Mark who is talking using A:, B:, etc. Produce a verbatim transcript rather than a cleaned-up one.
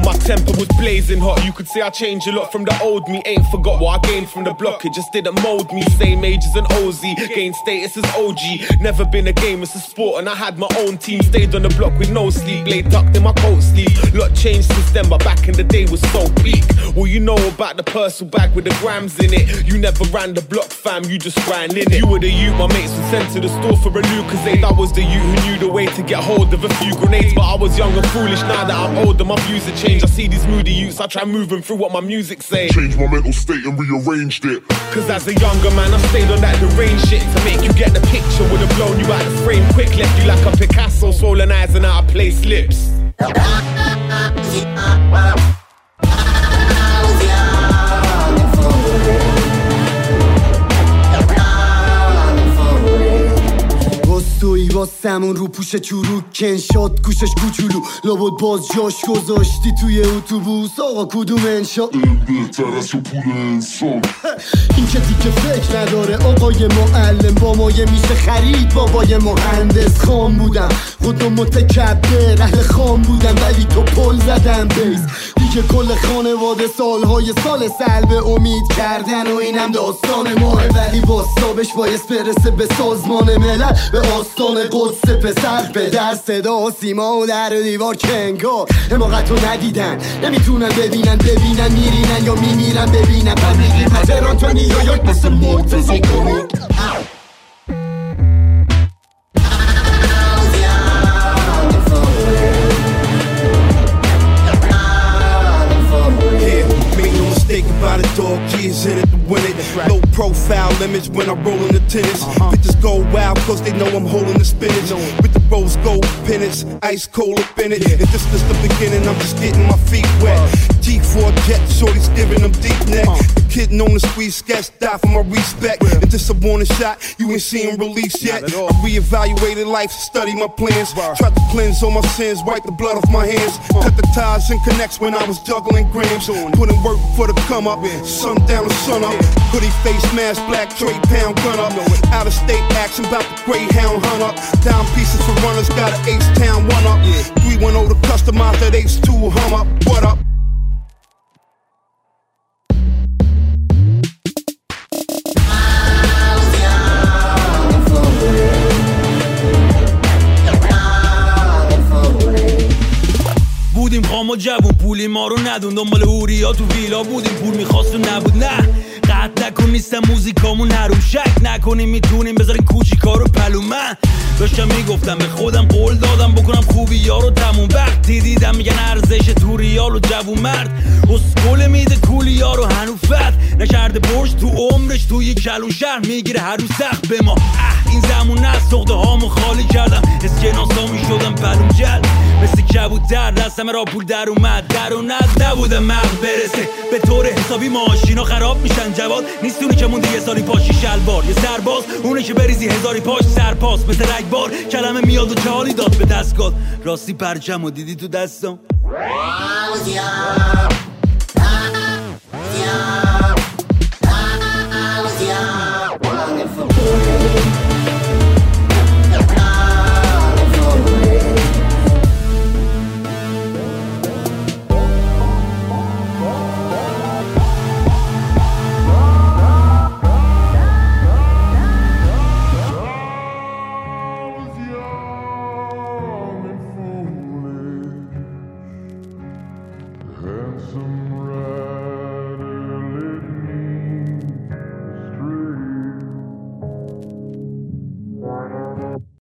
A: my temper was blazing hot. You could say I changed a lot from the old me. Ain't forgot what I gained from the block, it just didn't mold me. Same age as an O Z, gained status as O G. Never been a game, it's a sport, and I had my own team. Stayed on the block with no sleep, lay tucked in my coat sleeve. Lot changed since then, but back in the day was so peak. Well, you know about the Purcell bag with the grams in it. You never ran the block, fam, you just ran in it. You were the youth my mates were sent to the store for a Lucozade. I was the youth who knew the way to get hold of a few grenades. But I was young and foolish, now that I'm older, my views have changed. I see these moody youths, I try moving through what my music say.
B: Change my mental state and rearranged it.
A: Cause as a younger man, I stayed on that deranged shit to make you get the picture. Would've blown you out the frame quick, left you like a Picasso, swollen eyes and out of place lips.
C: توی واسمون رو پوش چروک کن شد گوشش کوچولو لابد باز جاش گذاشتی توی اتوبوس آقا کدوم انشا
B: بهتر از تو پول انسان
C: این که دیگه فکر نداره آقای معلم با مایه میشه خرید بابای مهندس خام بودم خودم متکبر اهل خام بودم ولی تو پل زدم بیس دیگه کل خانواده سالهای سال سلب امید کردن و اینم داستان ماه ولی باستابش باید برسه به سازمان ملل به آستان قدس پسر پدر صدا و سیما و در و دیوار کنگار حماقت رو ندیدن نمیتونن ببینن ببینن میرینن یا میمیرن ببینن تبلیغی پتران تو نیویورک مثل مرتضی کنید
D: About a dog, kids in it to win it. Right. Low profile image when I roll in the tennis. Uh-huh. Bitches go wild cause they know I'm holding the spinach. No. With the rose gold pennants, ice cold up in it. Yeah. And this is the beginning, I'm just getting my feet wet. Uh. G four jet, shorty's giving them deep neck. Uh. The kid known to squeeze sketch, die for my respect. Yeah. And just a warning shot, you ain't seen release yet. I reevaluated life, studied my plans. Wow. Tried to cleanse all my sins, wipe the blood off my hands. Uh. Cut the ties and connects when I was juggling grams. Putting work for the come up, sundown to sun up. Hoodie face mask, black trade pound gun up. Out of state action, bout the Greyhound hunt up. Down pieces for runners, got an H-Town one up. three one oh to customize that H two hum up. What up?
E: بودیم خام و جوون پولی ما رو ندون دنبال هوریا تو ویلا بودیم پول میخواست و نبود نه قطع نکن نیستم موزیکامون نروم شک نکنیم میتونیم بذاریم کوچیکا رو پلو من داشتم میگفتم به خودم قول دادم بکنم خوبی یارو تموم وقتی دیدم میگن ارزش تو ریال و جوون مرد اسکول میده کولی یارو هنوفت نکرده برش تو عمرش توی کلون شهر میگیره هر روز سخت به ما اه این زمون از سخته هامو خالی کردم اسکناسا میشدم پلوم جل مثل کبوتر دستم را پول در اومد در و ند نبودم مغل برسه به طور حسابی ماشینا خراب میشن جواد نیست اونی که موندی یه سالی پاشی شلوار یه سرباز اونی که بریزی هزاری پاش سرپاس مثل رگبار کلمه میاد و چالی داد به دستگاه راستی پرچم و دیدی تو دستم